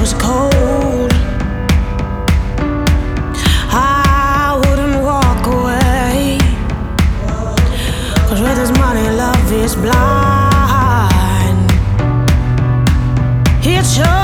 was cold, I wouldn't walk away. 'Cause where there's money, love is blind. It shows